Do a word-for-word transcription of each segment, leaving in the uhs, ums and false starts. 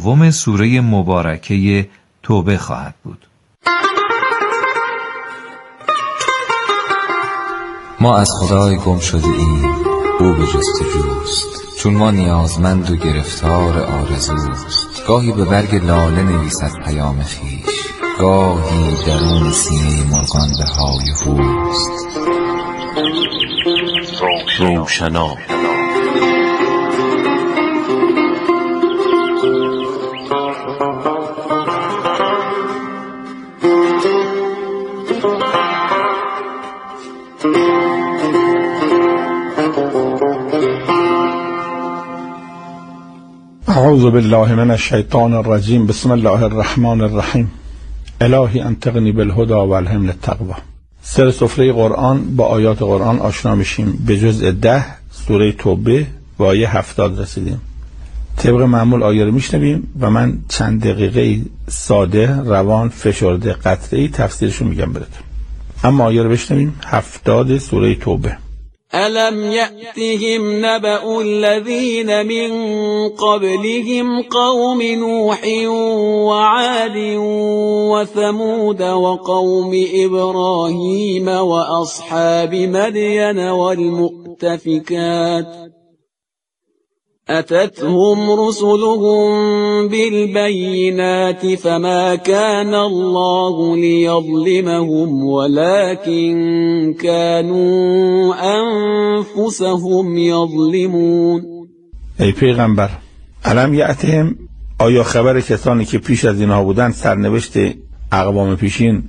دوم سوره مبارکه توبه خواهد بود. ما از خدای گم شده ایم، او به جستجوست، چون ما نیازمند و گرفتار آرزوست. گاهی به برگ لاله نویسد پیام خویش، گاهی درون سینه مرغان به های هوست. روشنا اعوذ بالله من الشیطان الرجیم. بسم الله الرحمن الرحیم. الهی انطقنی بالهدی و الهمنی التقوی. سر سفره قرآن با آیات قرآن آشنا میشیم. به جزء ده سوره توبه و آیه هفتاد رسیدیم. طبق معمول آیه رو میشنویم و من چند دقیقه ساده، روان، فشرده، قطعی تفسیرشو میگم براتون. اما آیه رو بشنویم. هفتاد سوره توبه. ألم يأتهم نبأ الذين من قبلهم قوم نوح وعاد وثمود وقوم إبراهيم وأصحاب مدين والمؤتفكات أتتهم رسلهم بالبينات فما كان الله ليظلمهم ولكن كانوا أنفسهم يظلمون. ای پیغمبر، الم یأتهم، آیا خبر کسانی که پیش از اینها بودن سرنوشت اقوام پیشین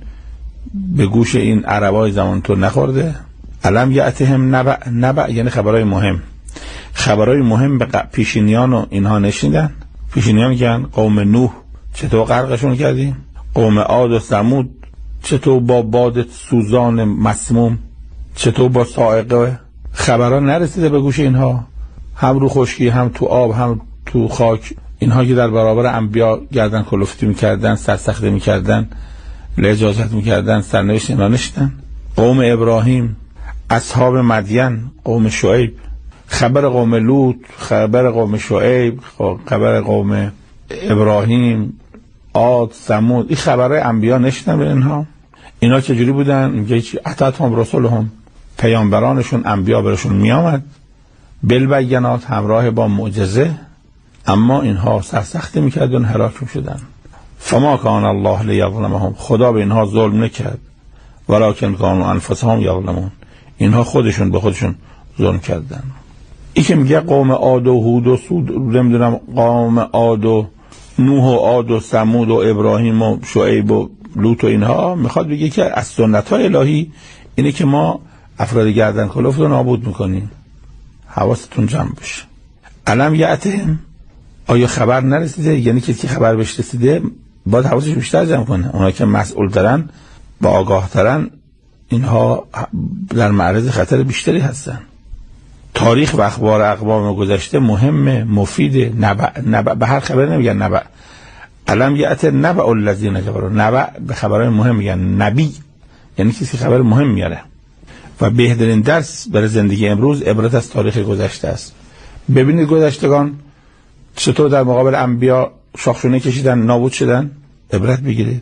به گوش این عربای زمان تو نخورده؟ الم یأتهم نبأ، نبأ یعنی خبرهای مهم. خبرهای مهم به پیشینیان و اینها نشیدن. پیشینیان میگن قوم نوح چطور غرقشون کردیم، قوم عاد و ثمود چطور با باد سوزان مسموم، چطور با صاعقه. خبرها نرسیده به گوش اینها، هم رو خشکی، هم تو آب، هم تو خاک. اینها که در برابر انبیا گردن کلفتی میکردن، سرسخته میکردن، لجاجت میکردن، سرنوشت اینها نشیدن. قوم ابراهیم، اصحاب مدین، قوم شعیب، خبر قوم لوط، خبر قوم شعیب، خبر قوم ابراهیم، عاد، ثمود. این خبرهای انبیا نشیدن به اینها. اینا چجوری بودن؟ میگه چی؟ اتتهم رسولهم، پیامبرانشون انبیا برشون میامد بالبینات، همراه با معجزه، اما اینها سرسختی میکردن، هلاک میشدن. فما کان الله لیظلمهم، خدا به اینها ظلم نکرد، ولکن کانوا انفسهم یظلمون، اینها خودشون به خودشون ظلم کردن. ای که میگه قوم عاد و هود و سود، نمیدونم قوم عاد و نوح و عاد و ثمود و ابراهیم و شعیب و لوط و اینها، میخواد بگه که از سنت های الهی اینه که ما افراد گردن کلفت رو نابود میکنیم. حواستون جمع بشه. الم یأتهم، آیا خبر نرسیده؟ یعنی کسی که خبر بهش رسیده باید حواسش بیشتر جمع کنه. اونها که مسئول ترن، با آگاه ترن، اینها در معرض خطر بیشتری هستن. تاریخ و اخبار اقوام گذشته مهمه، مفیده. نبأ، نبأ به هر خبر نمیگن نبأ. الم یأت نبأ الذین کفروا، نبأ به خبرهای مهم میگن نبی، یعنی کسی خبر مهم میاره. و بهترین درس برای زندگی امروز عبرت از تاریخ گذشته است. ببینید گذشتگان چطور در مقابل انبیا شاخشونه کشیدن، نابود شدن. عبرت بگیرید.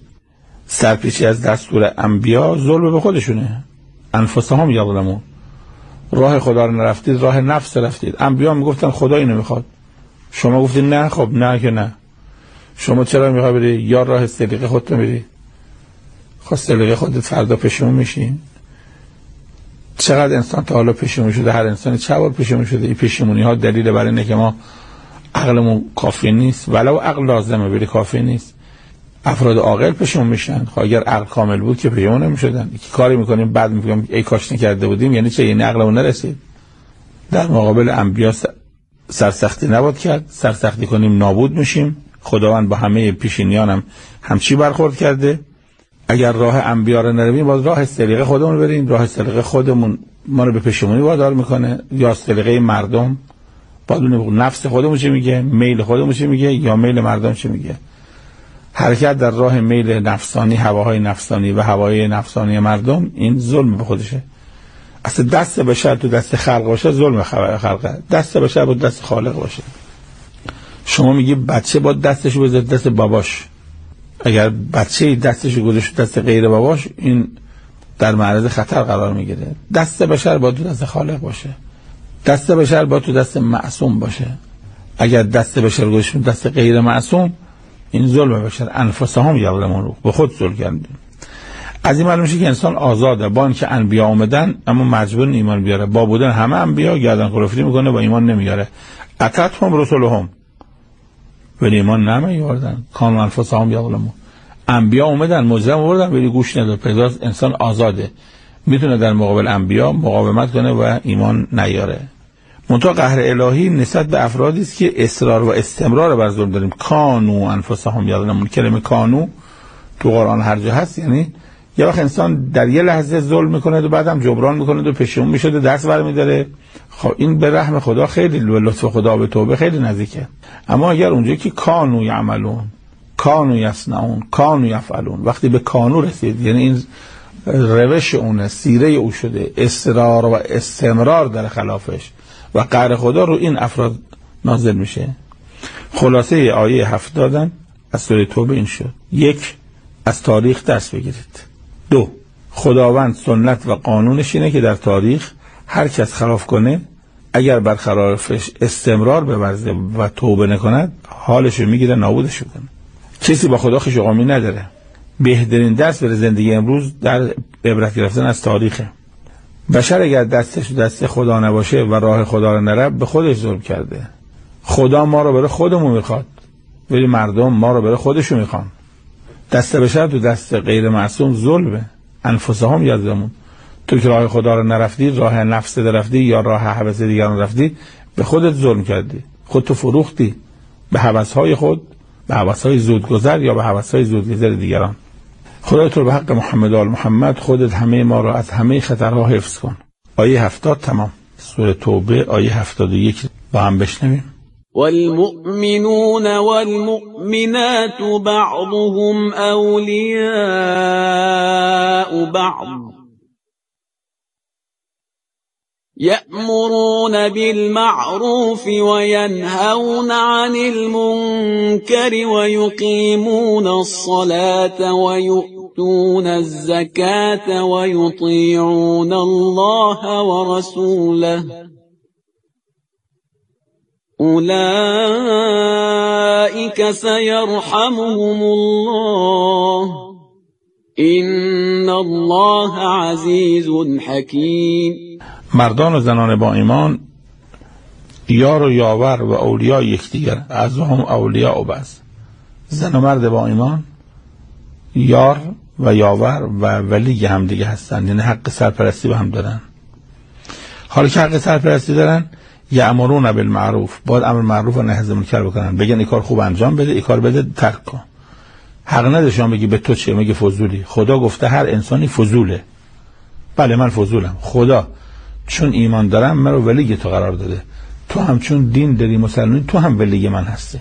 سرپیچی از دستور انبیا ظلم به خودشونه. انفسهم یظلمون، راه خدا رو نرفتید، راه نفس رفتید. انبیا میگفتن خدا اینو میخواد، شما گفتید نه. خب نه که نه، شما چرا میخوای بری؟ یا راه سلیقه خودت میری، خود سلیقه خودت فردا پشیمون میشی. چقدر انسان تا حالا پشیمون شده؟ هر انسانی چه بار پشیمون شده. این پشیمونی ها دلیل بر اینه که ما عقلمون کافی نیست، ولو عقل لازمه ولی کافی نیست. افراد عاقل پشیمون میشن. خب اگر عقل کامل بود که پشیمون نمیشدن. که کاری میکنیم بعد میگم ای کاش نکرده بودیم، یعنی چه؟ یعنی عقلمون نرسید. در مقابل انبیا سرسختی نباید کرد. سرسختی کنیم نابود میشیم. خداوند با همه پیشینیان هم همچی برخورد کرده. اگر راه انبیا رو نرویم، باز راه سلیقه خودمون بریم. راه سلیقه خودمون ما رو به پشیمونی وادار میکنه، یا سلیقه مردم. بدون نفس خودمون چه میگه، میل خودمون چه میگه، یا میل مردم چه میگه. حرکت در راه میل نفسانی، هواهای نفسانی و هوای نفسانی مردم، این ظلم به خودشه. اصلا دست بشر تو دست خلق باشه ظلم خلقه، دست بشر بود دست خالق باشه. شما میگی بچه با دستش بذاره دست باباش، اگر بچه دستش گذاشت دست غیر باباش این در معرض خطر قرار میگیره. دست بشر با تو دست خالق باشه، دست بشر با تو دست معصوم باشه. اگر دست بشر گذاشت دست غیر معصوم این ظلم بشر. انفسهم یظلمون، به خود ظلم کردن. از این معلوم میشه که انسان آزاده، با اینکه انبیا اومدن اما مجبور ایمان بیاره. با بودن همه انبیا گردن کلفتی میکنه و ایمان نمیاره. اتتهم رسلهم ولی ایمان نمیاردن. کانوا انفسهم یظلمون. انبیا اومدن مجرم آوردن ولی گوش نداد. پیداست انسان آزاده، میتونه در مقابل انبیا مقاومت کنه و ایمان نیاره. منتها قهر الهی نسبت به افرادی است که اصرار و استمرار بر ظلم داریم. کانوا انفسهم یظلمون. کلمه کانو تو قرآن هر جا هست، یعنی یه وقت انسان در یه لحظه ظلم میکنه و بعدم جبران میکنه و پشیمون میشه و دست برمی‌داره. خب این به رحم خدا خیلی، به لطف خدا، به توبه خیلی نزدیکه. اما اگر اونجایی که کانو یعملون، کانو یصنعون، کانو یفعلون، وقتی به کانو رسید یعنی این روش اونه، سیره او شده، اصرار و استمرار در خلافش و قهر خدا رو این افراد نازل میشه. خلاصه آیه هفتاد از سوره توبه این شد: یک، از تاریخ درس بگیرید. دو، خداوند سنت و قانونش اینه که در تاریخ هر کس خلاف کنه اگر بر خلافش استمرار بورزه و توبه نکند حالشو میگیره، نابودش کنه. کسی با خدا خوش‌آقامی نداره. بهترین درس برای زندگی امروز در عبرت گرفتن از تاریخه. بشر اگر دستش دست خدا نباشه و راه خدا رو نره به خودش ظلم کرده. خدا ما رو برای خودمون میخواد ولی مردم ما رو برای خودشون میخوان. دست بشر تو دست غیر معصوم ظلمه. انفسهم یظلمون. تو که راه خدا رو نرفتی، راه نفس رفتی یا راه هوس دیگران رفتی، به خودت ظلم کردی. خودتو فروختی به هوس‌های خود، به هوس‌های زودگذر یا به هوس‌های زودگذر دیگران. خدای تو به حق محمد و آل محمد خودت همه ما را از همه خطرها حفظ کن. آیه هفتاد تمام. سوره توبه آیه هفتاد و یک با هم بشنویم. والمؤمنون والمؤمنات بعضهم أولياء بعض يأمرون بالمعروف وينهون عن المنكر ويقيمون الصلاة ويؤتون الزكاة ويطيعون الله ورسوله أولئك سيرحمهم الله إن الله عزيز حكيم. مردان و زنان با ایمان یار و یاور و اولیاء یکدیگر، از هم اولیاء و بعض. زن و مرد با ایمان یار و یاور و ولی هم دیگه هستن، یعنی حق سرپرستی به هم دارن. حالا که حق سرپرستی دارن یأمرون بالمعروف، باید امر معروف و نهی از منکر بکنن. بگن این کار خوب انجام بده، این کار بده ترک کن. حق نداره شما بگی به تو چه، میگه فضولی. خدا گفته هر انسانی فضوله. بله من فضولم. خدا چون ایمان دارم من رو ولی تو قرار داده. تو هم چون دین داری مسلمانی تو هم ولی من هستی.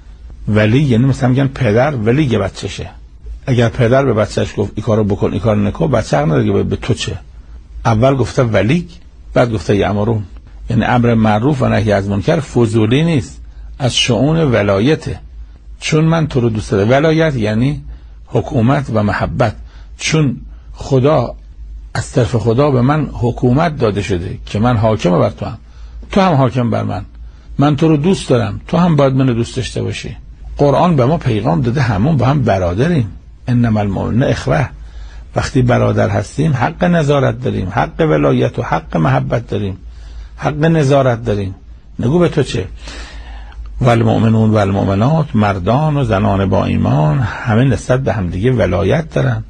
ولی یعنی مثلا میگن پدر ولی بچه‌شه. اگر پدر به بچه‌ش گفت این کارو بکن این کارو نکن، بچه حق نداره به تو چه. اول گفته ولی، بعد گفته یأمرون. یعنی امر معروف و نهی از منکر فضولی نیست، از شؤون ولایته. چون من تو رو دوست دارم. ولایت یعنی حکومت و محبت. چون خدا از طرف خدا به من حکومت داده شده که من حاکم بر تو هم، تو هم حاکم بر من. من تو رو دوست دارم، تو هم باید منو دوست داشته باشی. قرآن به ما پیغام داده همون با هم برادریم. انما المؤمنون اخوه. وقتی برادر هستیم حق نظارت داریم، حق ولایت و حق محبت داریم، حق نظارت داریم. نگو به تو چه. والمؤمنون والمؤمنات، مردان و زنان با ایمان همه نسبت به هم دیگه ولایت دارن.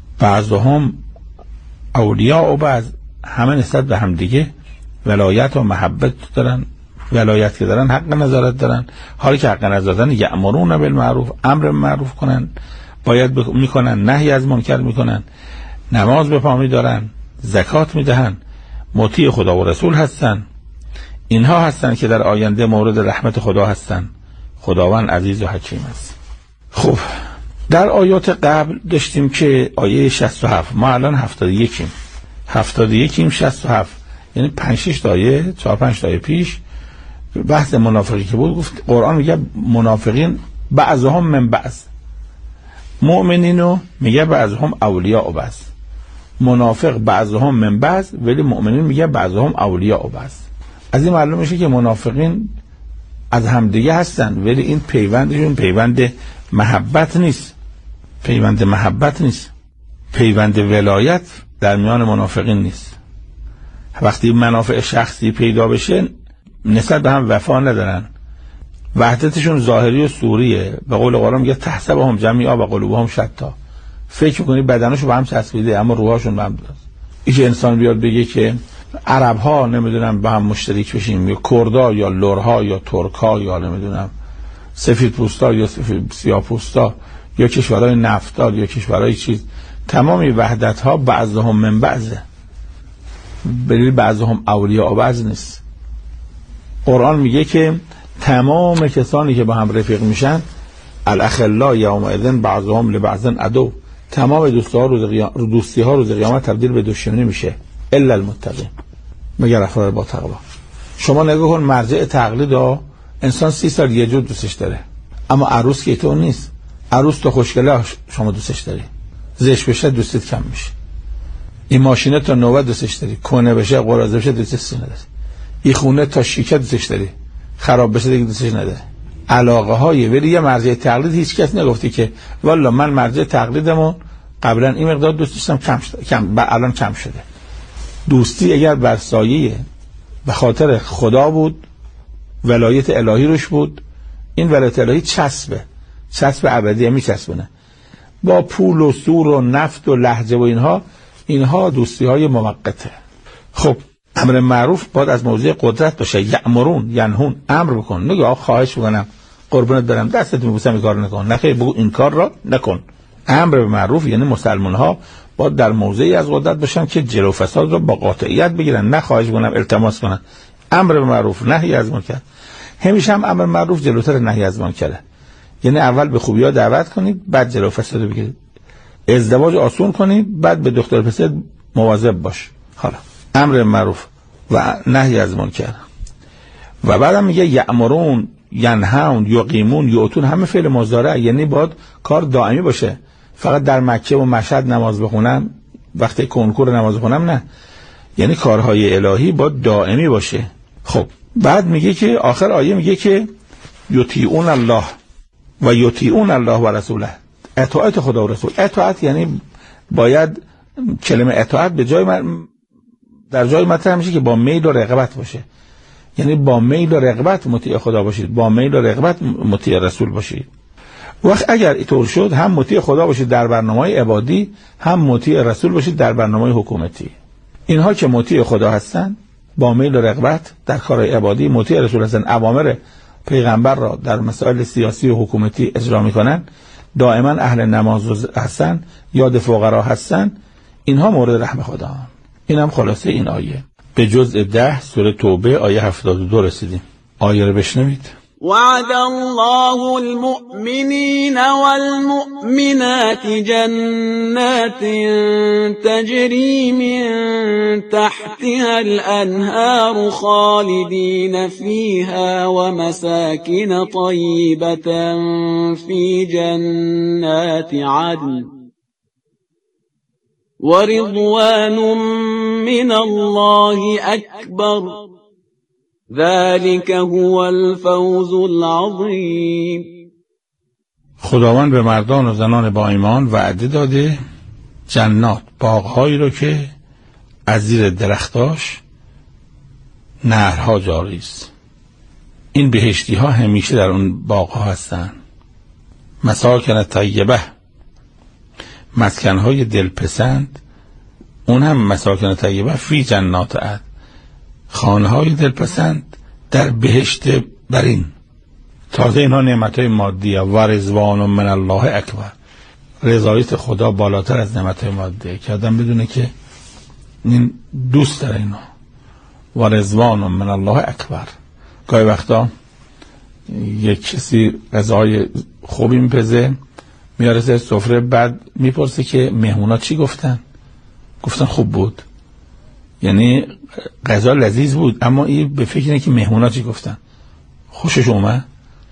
بعضهم اولیاء و بعض، همه نسبت به هم دیگه ولایت و محبت دارن. ولایت که دارن حق نظارت دارن. حالی که حق نظارت دارن یأمرون بالمعروف، امر معروف کنن باید بک... میکنن، نهی از منکر میکنن، نماز به پا میدارن، زکات میدهن، مطیع خدا و رسول هستن. اینها هستن که در آینده مورد رحمت خدا هستن. خداوند عزیز و حکیم است. خب در آیات قبل داشتیم که آیه شصت و هفت، ما الان هفتاد و یکیم هفتاد و یکیم شصت و هفت، یعنی پنج شش آیه، چهار پنج آیه پیش بحث منافقی که بود گفت قرآن میگه منافقین بعضهم من بعض، مؤمنینو میگه بعضهم اولیاء بعض، منافق بعضهم من بعض ولی مؤمنین میگه بعضهم اولیاء بعض. از این معلوم میشه که منافقین از همدیگه هستن ولی این پیوندشون پیوند محبت نیست، پیوند محبت نیست، پیوند ولایت در میان منافقین نیست. وقتی منافع شخصی پیدا بشه نسبت به هم وفا ندارن، وحدتشون ظاهری و صوریه. به قول قرآن میگه تحسبهم جمیعا و قلوبهم شتا، فکر میکنی بدنشون به هم چسبیده اما روحاشون به هم دست. ایش انسان بیاد بگه که عرب ها نمیدونم به هم مشترک بشیم، یا کردا یا لورها یا ترکا یا نمیدونم سفید پوستا یا سیاه پوستا یا کشورهای نفتار یا کشورهای چیز، تمامی وحدت ها بعضهم من بعضه، بلی بعضهم اولیاء بعض نیست. قرآن میگه که تمام کسانی که با هم رفیق میشن الاخلا یومئذ بعضهم لبعض عدو، تمام دوستی ها روز قیامت دوستی ها روز قیامت تبدیل به دشمنی میشه الا المتقین، مگر افراد با تقوا. شما نگاه کن مرجع تقلید ها، انسان سی سال یه جور دوستش داره اما عروس که تو نیست. عروس تو خوشگله شما دوستش داری، زشت بشه دوستت کم میشه. این ماشینه تا نوبت دوستش داری، کنه بشه قراضه بشه دوستش نداری. این خونه تا شیکه دوستش داری، خراب بشه دیگه دوستش نداری. علاقه های ولی یه مرجع تقلید هیچ کس نگفتی که والا من مرجع تقلیدمو قبلا این مقدار دوست داشتم کم شده، کم الان کم شده. دوستی اگر بر سایه به خاطر خدا بود، ولایت الهی روش بود، این ولایت الهی چسبه، چسب ابدی میچسبونه. با پول و سور و نفت و لهجه و اینها اینها دوستی های موقته. خب امر معروف باید از موضوع قدرت باشه. یأمرون ینهون، امر بکن، نگه آقا خواهش بکنم قربونت برم دستت میبوسم این کار نکن، نخیر بگو این کار را نکن. امر به معروف یعنی مسلمان ها باید در موضعی از قدرت باشن که جلو فساد را با قاطعیت بگیرن، نه خواهش بکنم التماس کنن. امر به معروف نهی از منکر، همیشه هم امر معروف جلوتر نهی از منکره. یعنی اول به خوبی ها دعوت کنید بعد جلو فساد بگیرید. ازدواج آسون کنید بعد به دختر پسر مواظب باش. حالا امر معروف و نهی از منکر. و بعدم میگه یأمرون ینهون یقیمون یؤتون، همه فعل مضارع، یعنی باید کار دائمی باشه. فقط در مکه و مشهد نماز بخونم وقتی کنکور نماز بخونم نه، یعنی کارهای الهی باید دائمی باشه. خب بعد میگه که آخر آیه میگه که یطیعون الله و یطیعون الله و رسوله، اطاعت خدا و رسول. اطاعت یعنی باید کلمه اطاعت به جای من در جای مطرح میشه که با میل و رغبت باشه، یعنی با میل و رغبت مطیع خدا باشید، با میل و رغبت مطیع رسول باشید. وقت اگر اینطور شد هم مطیع خدا باشید در برنامه‌های عبادی، هم مطیع رسول باشید در برنامه‌های حکومتی. اینها که مطیع خدا هستن با میل و رغبت در کارهای عبادی، مطیع رسول هستن، اوامر پیغمبر را در مسائل سیاسی و حکومتی اجرا میکنن، دائما اهل نماز هستن، یاد فقرا هستن، اینها مورد رحم خدا هم. این هم خلاصه این آیه. به جزء ده سوره توبه آیه هفتاد و دو رسیدیم. آیه رو بشنوید. وعد الله المؤمنين والمؤمنات جنات تجري من تحتها الأنهار خالدين فيها ومساكن طيبة في جنات عدن ورضوان من الله أكبر ذلك هو الفوز العظیم. خداوند به مردان و زنان با ایمان وعده داده جنات، باغهایی رو که از زیر درختاش نهرها جاری است. این بهشتی ها همیشه در اون باغها هستن. مساکن طیبه، مسکنهای دلپسند، اون هم مساکن طیبه فی جنات عدن، خانه‌های دلپسند در بهشت برین. تازه اینها نعمت‌های مادیه. و رضوان من الله اکبر، رضایت خدا بالاتر از نعمت‌های مادیه که آدم بدونه که این دوست داره اینا. و رضوان من الله اکبر. گاهی وقتا یک کسی غذای خوبی میپزه میاره سر سفره، بعد میپرسه که مهمونا چی گفتن؟ گفتن خوب بود، یعنی غذا لذیذ بود، اما این به فکر اینه که مهمونا چی گفتن. خوشش اومد.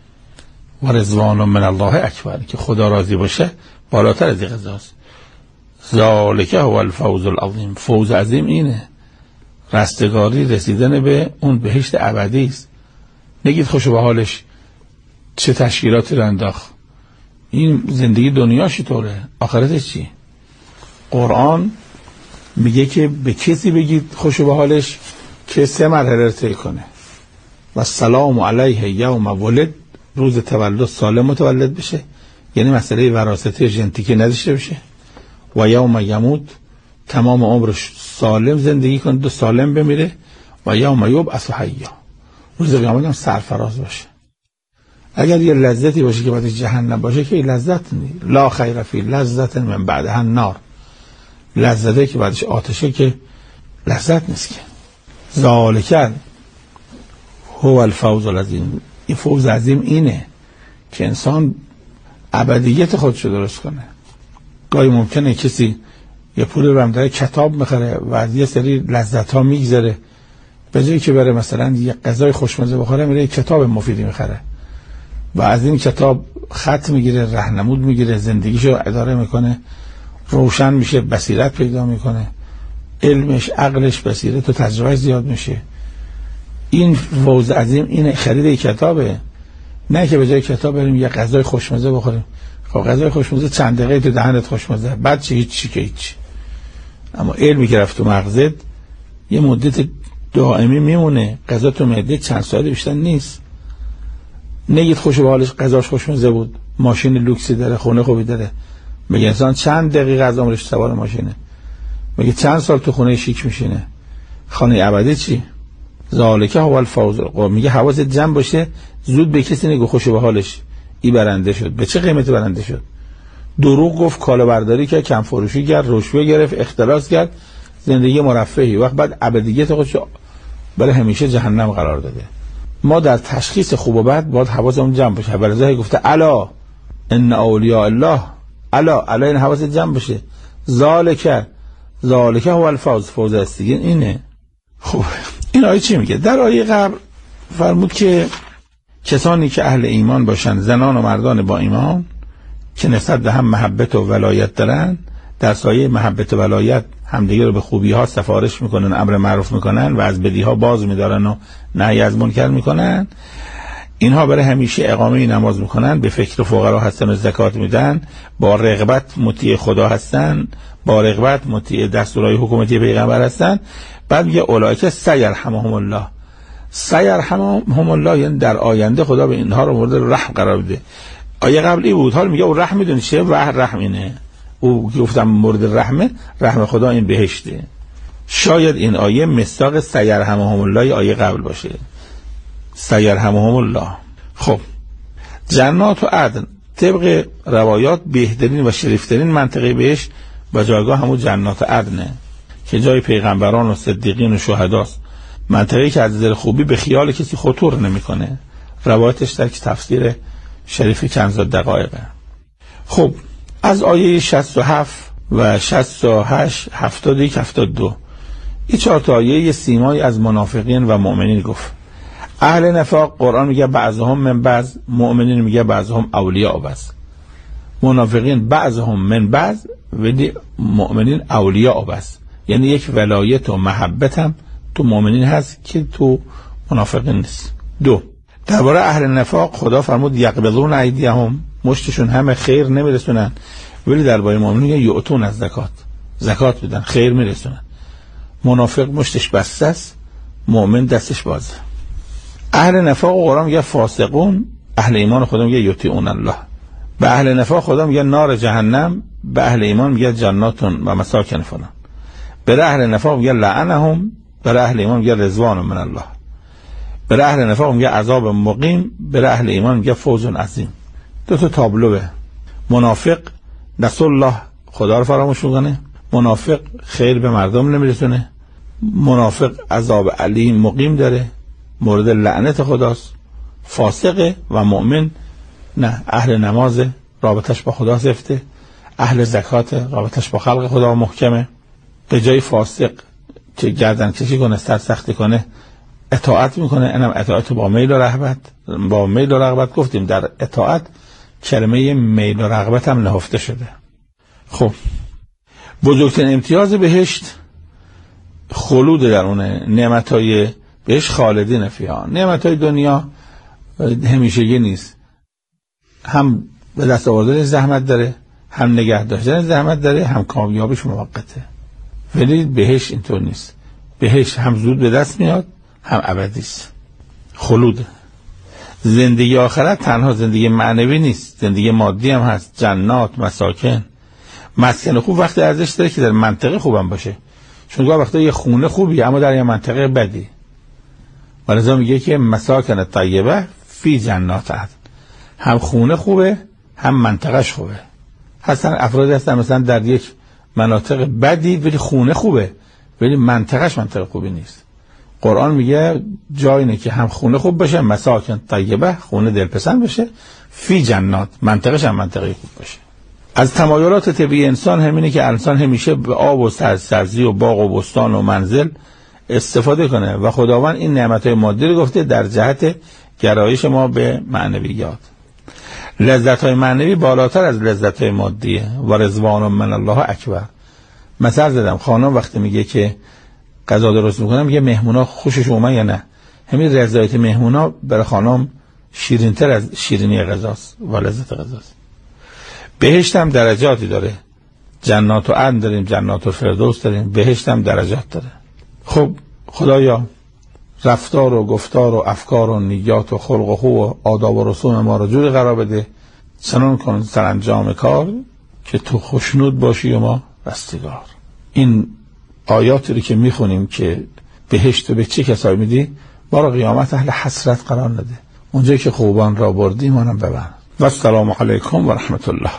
و رضوان من الله اکبر، که خدا راضی باشه بالاتر از این قضاست. ذالک هو الفوز العظیم، فوز عظیم اینه، رستگاری، رسیدن به اون بهشت ابدی است. نگید خوش به حالش چه تشکیلاتی رو انداخت، این زندگی دنیاش طوره، آخرتش چی؟ قرآن میگه که به کسی بگید خوش به حالش که سه مرحله رو طی کنه. و سلام علیه یوم ولد، روز تولد سالم متولد بشه، یعنی مسئله وراثتی ژنتیکی نداشته بشه. و یوم یموت، تمام عمرش سالم زندگی کنه و سالم بمیره. و یوم یبعث حیا، روز قیامت هم سرفراز باشه. اگر یه لذتی باشه که بعد جهنم باشه که لذت نیست. لا خیر فی لذت من بعدها النار، لذتی که بعدش آتشه که لذت نیست. که ذالک هو الفوز العظیم، این فوز عظیم اینه که انسان ابدیت خودش رو درست کنه. گاهی ممکنه کسی یه پول رو هم داره کتاب میخره و از یه سری لذت ها میگذره، به جایی که بره مثلا یه غذای خوشمزه بخوره میره کتاب مفیدی میخره و از این کتاب خط میگیره، راهنمود میگیره، زندگیشو اداره میکنه، روشن میشه، بصیرت پیدا میکنه، علمش، عقلش، بصیرت و تجربه زیاد میشه. این فوز عظیم اینه، خرید یک کتابه، نه که به جای کتاب بریم یه غذای خوشمزه بخوریم. خب غذای خوشمزه چند دقیقه تو دهنت خوشمزه، بعد چه هیچ که هیچ. اما علمی که رفت تو مغزت یه مدت دائمی میمونه، غذا تو معده چند ساعت بیشتر نیست. نگید خوش به حالش غذاش خوشمزه بود، ماشین لوکسی داره، خونه خوبی داره، میگه انسان چند دقیقه از عمرش سوار ماشینه، میگه چند سال تو خونه شیک میشینه. خانه ابدی چی؟ ذالک هو الفوز، میگه حواست جمع باشه، زود به کسی نگو خوش به حالش ای برنده شد. به چه قیمتی برنده شد؟ دروغ گفت، کالا برداری کرد، کم فروشی کرد، رشوه گرفت، اختلاس کرد، زندگی مرفهی، وقت بعد ابدیت خودش برای همیشه جهنم قرار داده. ما در تشخیص خوب و بد باید حواسمون جمع باشه. برای گفته الا ان اولیاء الله، الا الا این حواس جمع باشه. ذالک ذالک هو الفوز، فوز است اینه. خب این آیه چی میگه؟ در آیه قبل فرمود که کسانی که اهل ایمان باشن، زنان و مردان با ایمان که نسبت به هم محبت و ولایت دارن، در سایه محبت و ولایت همدیگه رو به خوبی ها سفارش میکنن، امر معروف میکنن و از بدی ها باز میدارن و نهی از منکر میکنن، اینها برای همیشه اقامه نماز میکنن، به فکر فقرا هستن و زکات میدن، با رغبت مطیع خدا هستن، با رغبت مطیع دستورهای حکومتی پیغمبر هستن. بعد میگه اولئک سیرحمهم الله، سیرحمهم الله یعنی در آینده خدا به اینها رو مورد رحم قرار بده. آیه قبلی بود، حال میگه او رحم میدونی چیه؟ و رحم اینه، او گفتم مورد رحمه، رحم خدا این بهشته. شاید این آیه مصداق سیرحمهم الله آیه قبل باشه، سیرحمهم الله. خب جنات و عدن طبق روایات بهترین و شریفترین منطقه بهشت و جایگاه همون جنات عدنه که جای پیغمبران و صدیقین و شهداست، منطقه‌ای که از دل خوبی به خیال کسی خطور نمیکنه. روایتش در تفسیر شریف کنز دقایقه. خب از آیه شصت و هفت و شصت و هشت، هفتاد و یک، هفتاد و دو این چهار تا آیه یه سیمایی از منافقین و مؤمنین گفت. اهل نفاق قرآن میگه بعضهم من بعض، مؤمنین میگه بعضهم اولیاء بعض. منافقین بعضهم من بعض و مؤمنین اولیاء بعض، یعنی یک ولایت و محبت هم تو مؤمنین هست که تو منافقین نیست. دو، درباره اهل نفاق خدا فرمود یقبضون ایدیهم، مشتشون همه خیر نمیرسونن، ولی درباره مؤمنین یؤتون از زکات، زکات بدن، خیر میرسونن. منافق مشتش بسته است، مؤمن دستش بازه. اهل نفاق قرآن میگه فاسقون، اهل ایمان خدا میگه یطیعون الله. به اهل نفاق خدا میگه نار جهنم، به اهل ایمان میگه جناتون و مساکن فلان. به اهل نفاق میگه لعنهم، به اهل ایمان میگه رضوان من الله. به اهل نفاق میگه عذاب مقیم، به اهل ایمان میگه فوز عظیم. دو تا تابلوه. منافق نسوا الله، خدا رو فراموش میکنه، منافق خیر به مردم نمیرسونه، منافق عذاب علیم مقیم داره، مورد لعنت خداست. فاسقه و مؤمن نه، اهل نماز رابطش با خدا سفته، اهل زکات رابطش با خلق خدا محکمه. به جای فاسق که گردن کشی کنه، سر سختی کنه، اطاعت میکنه، اینم اطاعت با میل و رغبت. با میل و رغبت گفتیم در اطاعت کلمه میل و رغبت هم نهفته شده. خب بزرگترین امتیاز بهشت خلود در اونه، نعمتهای بهشت خالدین فیها. نعمتهای دنیا همیشگی نیست، هم به دست آوردن زحمت داره، هم نگه داشتن زحمت داره، هم کامیابیش موقته. ولی بهشت اینطور نیست، بهشت هم زود به دست میاد هم ابدی است. خلود. زندگی آخرت تنها زندگی معنوی نیست، زندگی مادی هم هست، جنات، مساکن. مسکن خوب وقتی ارزش داره که در منطقه خوبم باشه، چون گاه وقتا یه خونه خوبی اما در یه منطقه بدی. ولذا میگه که مساکن طیبه فی جنات عدن، هم خونه خوبه هم منطقهش خوبه. هستن افرادی هستن مثلا در یک مناطق بدی ولی خونه خوبه ولی منطقهش منطقه خوبی نیست. قرآن میگه جایی نه که هم خونه خوب باشه، مساکن طیبه، خونه دلپسند باشه، فی جنات، منطقهش هم منطقه خوب باشه. از تمایلات طبیعی انسان همینه که انسان همیشه به آب و سبزی و باغ و بستان و منزل استفاده کنه و خداوند این نعمتهای مادی رو گفته در جهت گرایش ما به معنویات. لذت‌های معنوی بالاتر از لذت‌های مادیه و رضوان من الله اکبر. مثال زدم، خانم وقتی میگه که غذا درست میکنم میگه مهمونا خوشش اومد یا نه، همین رضایت مهمونا برای خانم شیرین‌تر از شیرینی غذاست و لذت غذاست. بهشت هم درجاتی داره، جنات و عدن داریم، جنات و فردوس داریم، بهشت هم درجات داره. خب خدایا رفتار و گفتار و افکار و نیات و خلق و خو و آداب و رسوم ما رو جوری قرار بده چنان کن سرانجام کار که تو خوشنود باشی و ما رستگار. این آیاتی رو که میخونیم که بهشت به چه کسایی میدی، ما رو قیامت اهل حسرت قرار نده، اونجایی که خوبان را بردیم اونم ببند. و السلام علیکم و رحمت الله.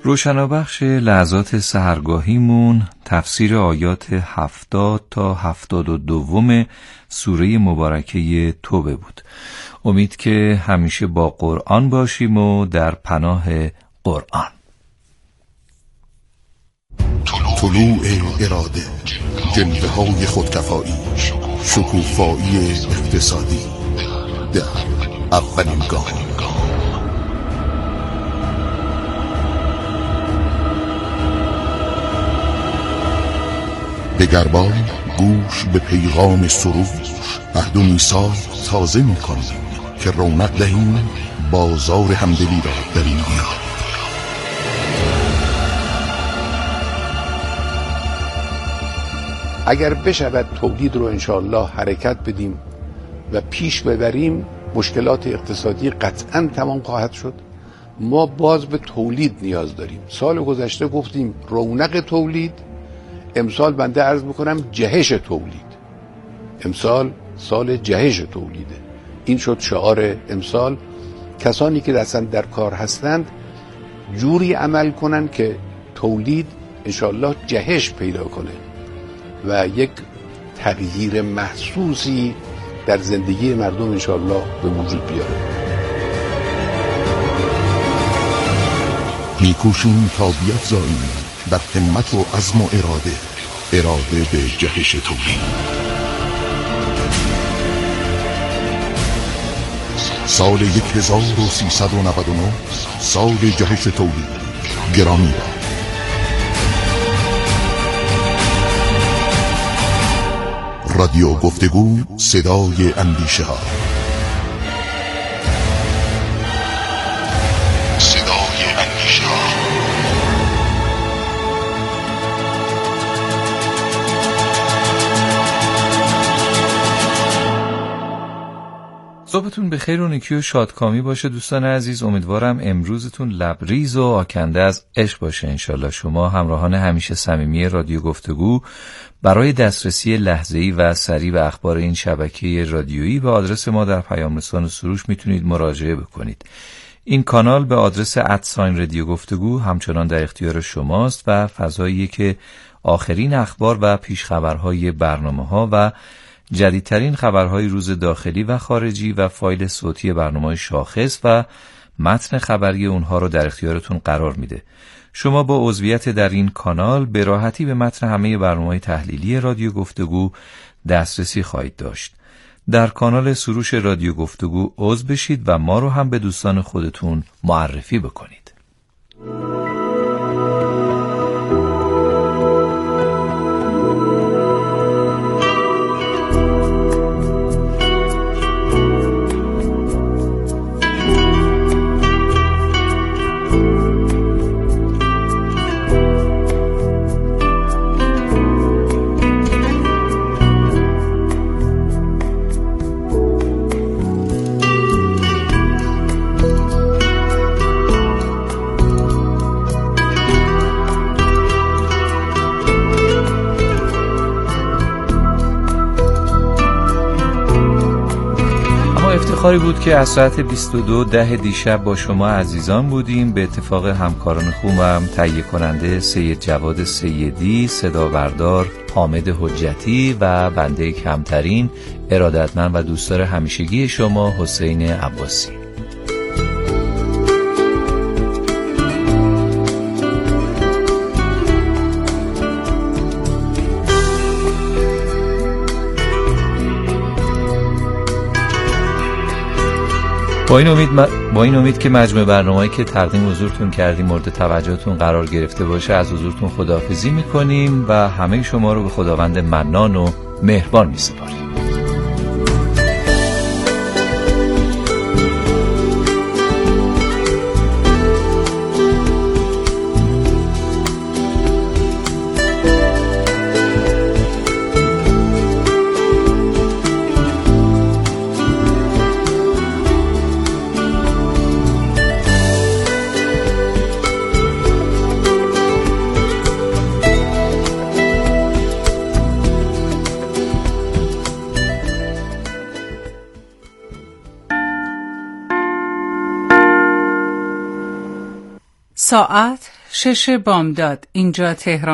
روشنابخش لحظات سحرگاهیمون تفسیر آیات هفتاد تا هفتاد و دوم سوره مبارکه توبه بود. امید که همیشه با قرآن باشیم و در پناه قرآن. طلوع اراده، جلوه های خودکفایی، شکوفایی اقتصادی، در اولین گام. دگربار گوش به پیغام سروش، عهد و میثاق تازه می‌کنیم که رونق دهیم بازار همدلی را در این دیار. اگر بشود تولید رو انشاءالله حرکت بدیم و پیش ببریم، مشکلات اقتصادی قطعاً تمام خواهد شد. ما باز به تولید نیاز داریم. سال گذشته گفتیم رونق تولید، امسال بنده عرض میکنم جهش تولید. امسال سال جهش تولیده. این شد شعار امسال. کسانی که اصلا در کار هستند جوری عمل کنن که تولید انشاءالله جهش پیدا کنه و یک تغییر محسوسی در زندگی مردم انشاءالله به وجود بیاره. میکوشیم تا بیفزاییم در همت و عزم و اراده اراده به جهش تولید. سال یک هزار و سیصد و نود و نه سال جهش تولید. گرامی باد. رادیو گفتگو، صدای اندیشه ها. صدای اندیشه ها. صبحتون بخیر و نیکی و شادکامی باشه دوستان عزیز. امیدوارم امروزتون لبریز و آکنده از عشق باشه انشالله. شما همراهان همیشه صمیمی رادیو گفتگو برای دسترسی لحظه‌ای و سریع به اخبار این شبکه رادیویی به آدرس ما در پیام رسان سروش میتونید مراجعه بکنید. این کانال به آدرس ادساین رادیو گفتگو همچنان در اختیار شماست و فضاییه که آخرین اخبار و پیش خبرهای برنامه‌ها و جدیدترین خبرهای روز داخلی و خارجی و فایل صوتی برنامه‌های شاخص و متن خبری اونها رو در اختیارتون قرار میده. شما با عضویت در این کانال به راحتی به متن همه برنامه‌های تحلیلی رادیو گفتگو دسترسی خواهید داشت. در کانال سروش رادیو گفتگو عضو بشید و ما رو هم به دوستان خودتون معرفی بکنید. افتخاری بود که از ساعت بیست و دو ده دیشب با شما عزیزان بودیم. به اتفاق همکاران خوبم تهیه کننده سید جواد سیدی، صدا بردار حامد حجتی و بنده کمترین ارادتمند و دوستدار همیشگی شما حسین عباسی. با این امید با این امید که مجموع برنامه‌ای که تقدیم حضورتون کردیم مورد توجهتون قرار گرفته باشه از حضورتون خداحافظی می‌کنیم و همه شما رو به خداوند منان و مهربان می‌سپاریم. ساعت شش بامداد اینجا تهران